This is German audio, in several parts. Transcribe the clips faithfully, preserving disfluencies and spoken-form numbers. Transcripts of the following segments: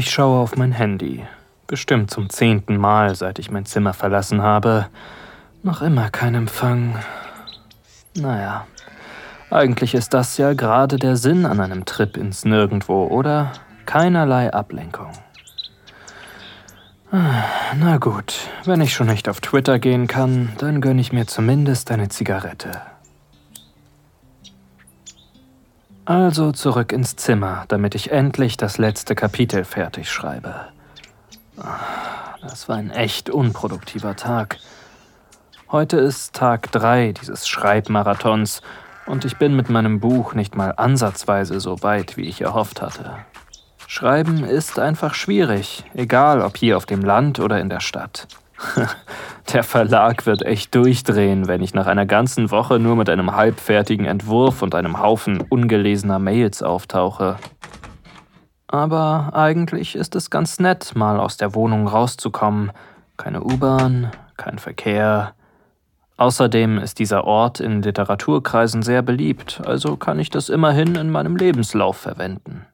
Ich schaue auf mein Handy. Bestimmt zum zehnten Mal, seit ich mein Zimmer verlassen habe. Noch immer kein Empfang. Naja, eigentlich ist das ja gerade der Sinn an einem Trip ins Nirgendwo, oder? Keinerlei Ablenkung. Na gut, wenn ich schon nicht auf Twitter gehen kann, dann gönne ich mir zumindest eine Zigarette. Also zurück ins Zimmer, damit ich endlich das letzte Kapitel fertig schreibe. Das war ein echt unproduktiver Tag. Heute ist Tag drei dieses Schreibmarathons und ich bin mit meinem Buch nicht mal ansatzweise so weit, wie ich erhofft hatte. Schreiben ist einfach schwierig, egal ob hier auf dem Land oder in der Stadt. Der Verlag wird echt durchdrehen, wenn ich nach einer ganzen Woche nur mit einem halbfertigen Entwurf und einem Haufen ungelesener Mails auftauche. Aber eigentlich ist es ganz nett, mal aus der Wohnung rauszukommen. Keine U-Bahn, kein Verkehr. Außerdem ist dieser Ort in Literaturkreisen sehr beliebt, also kann ich das immerhin in meinem Lebenslauf verwenden.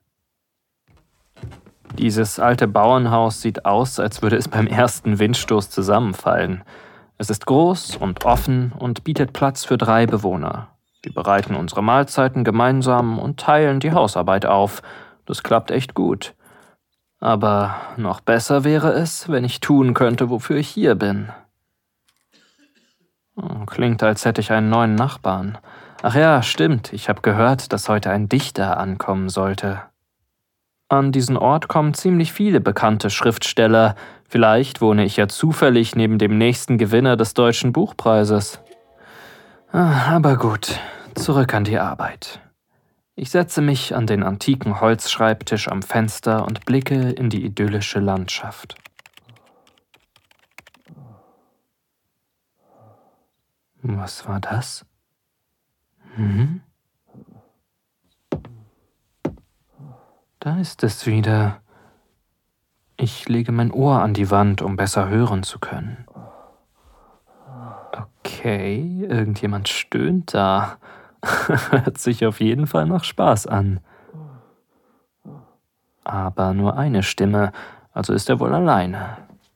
Dieses alte Bauernhaus sieht aus, als würde es beim ersten Windstoß zusammenfallen. Es ist groß und offen und bietet Platz für drei Bewohner. Wir bereiten unsere Mahlzeiten gemeinsam und teilen die Hausarbeit auf. Das klappt echt gut. Aber noch besser wäre es, wenn ich tun könnte, wofür ich hier bin. Klingt, als hätte ich einen neuen Nachbarn. Ach ja, stimmt, ich habe gehört, dass heute ein Dichter ankommen sollte. An diesen Ort kommen ziemlich viele bekannte Schriftsteller. Vielleicht wohne ich ja zufällig neben dem nächsten Gewinner des Deutschen Buchpreises. Aber gut, zurück an die Arbeit. Ich setze mich an den antiken Holzschreibtisch am Fenster und blicke in die idyllische Landschaft. Was war das? Hm? Da ist es wieder. Ich lege mein Ohr an die Wand, um besser hören zu können. Okay, irgendjemand stöhnt da. Hört sich auf jeden Fall nach Spaß an. Aber nur eine Stimme, also ist er wohl alleine.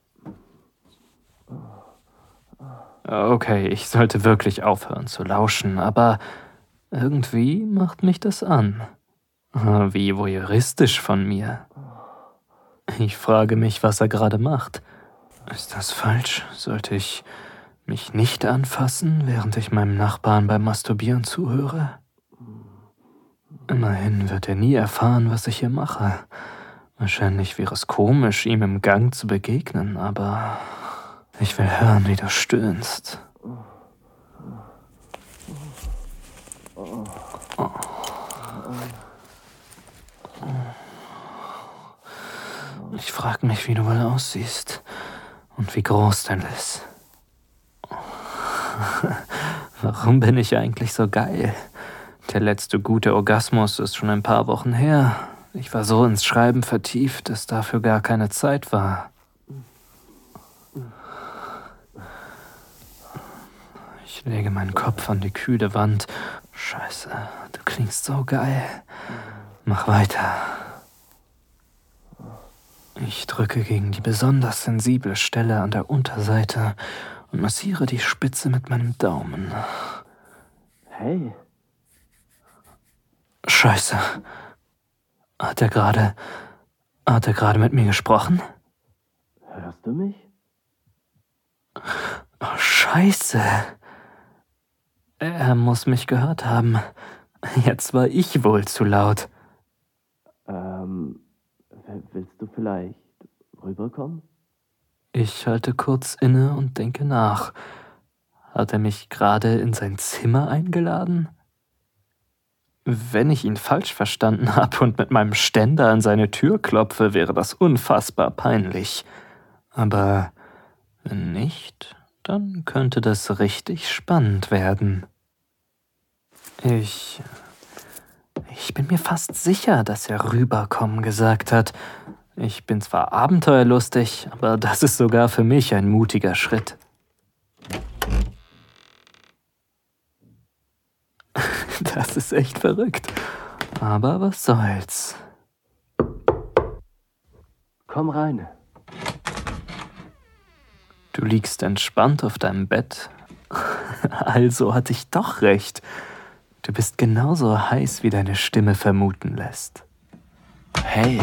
Okay, ich sollte wirklich aufhören zu lauschen, aber irgendwie macht mich das an. Wie voyeuristisch von mir. Ich frage mich, was er gerade macht. Ist das falsch? Sollte ich mich nicht anfassen, während ich meinem Nachbarn beim Masturbieren zuhöre? Immerhin wird er nie erfahren, was ich hier mache. Wahrscheinlich wäre es komisch, ihm im Gang zu begegnen, aber ich will hören, wie du stöhnst. Oh. Ich frage mich, wie du wohl aussiehst und wie groß dein ist. Warum bin ich eigentlich so geil? Der letzte gute Orgasmus ist schon ein paar Wochen her. Ich war so ins Schreiben vertieft, dass dafür gar keine Zeit war. Ich lege meinen Kopf an die kühle Wand. Scheiße, du klingst so geil. Mach weiter. Ich drücke gegen die besonders sensible Stelle an der Unterseite und massiere die Spitze mit meinem Daumen. Hey. Scheiße. Hat er gerade... Hat er gerade mit mir gesprochen? Hörst du mich? Oh, Scheiße. Er muss mich gehört haben. Jetzt war ich wohl zu laut. Ähm, willst du vielleicht rüberkommen? Ich halte kurz inne und denke nach. Hat er mich gerade in sein Zimmer eingeladen? Wenn ich ihn falsch verstanden habe und mit meinem Ständer an seine Tür klopfe, wäre das unfassbar peinlich. Aber wenn nicht, dann könnte das richtig spannend werden. Ich... Ich bin mir fast sicher, dass er rüberkommen gesagt hat. Ich bin zwar abenteuerlustig, aber das ist sogar für mich ein mutiger Schritt. Das ist echt verrückt. Aber was soll's. Komm rein. Du liegst entspannt auf deinem Bett. Also hatte ich doch recht. Du bist genauso heiß, wie deine Stimme vermuten lässt. Hey.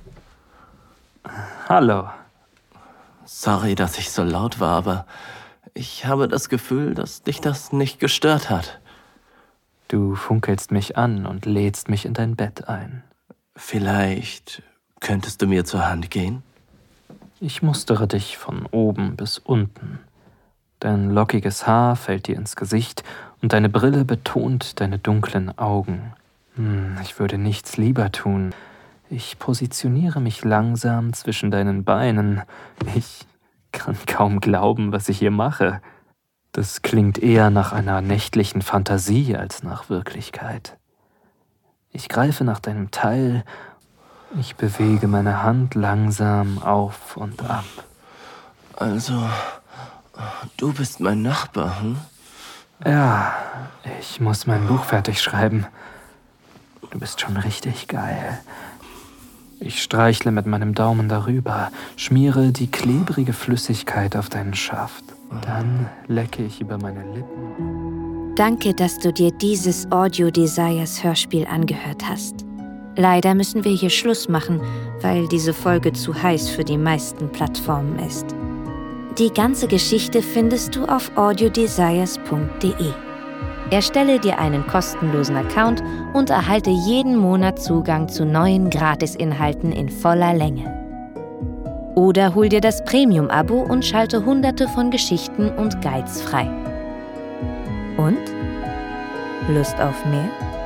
Hallo. Sorry, dass ich so laut war, aber ich habe das Gefühl, dass dich das nicht gestört hat. Du funkelst mich an und lädst mich in dein Bett ein. Vielleicht könntest du mir zur Hand gehen? Ich mustere dich von oben bis unten. Dein lockiges Haar fällt dir ins Gesicht und deine Brille betont deine dunklen Augen. Hm, ich würde nichts lieber tun. Ich positioniere mich langsam zwischen deinen Beinen. Ich kann kaum glauben, was ich hier mache. Das klingt eher nach einer nächtlichen Fantasie als nach Wirklichkeit. Ich greife nach deinem Teil. Ich bewege meine Hand langsam auf und ab. Also, du bist mein Nachbar, hm? Ja, ich muss mein Buch fertig schreiben. Du bist schon richtig geil. Ich streichle mit meinem Daumen darüber, schmiere die klebrige Flüssigkeit auf deinen Schaft. Dann lecke ich über meine Lippen. Danke, dass du dir dieses Audio Desires Hörspiel angehört hast. Leider müssen wir hier Schluss machen, weil diese Folge zu heiß für die meisten Plattformen ist. Die ganze Geschichte findest du auf audiodesires punkt de. Erstelle dir einen kostenlosen Account und erhalte jeden Monat Zugang zu neuen Gratisinhalten in voller Länge. Oder hol dir das Premium-Abo und schalte hunderte von Geschichten und Guides frei. Und? Lust auf mehr?